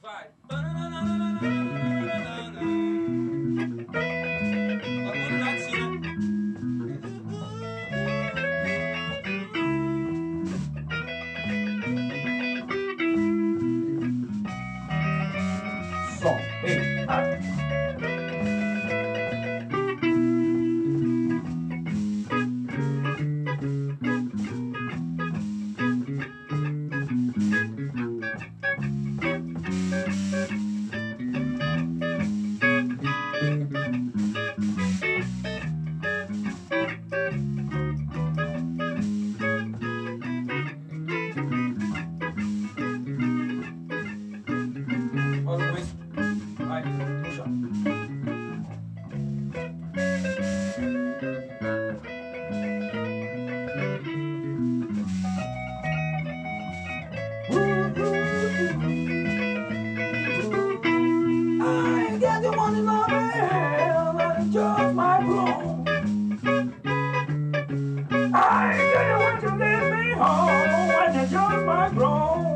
vai. Som, ei, ah. Vai, puxa. I ain't got the money, love me, but it's just my wrong. I ain't got the one to leave me home, and it's just my wrong.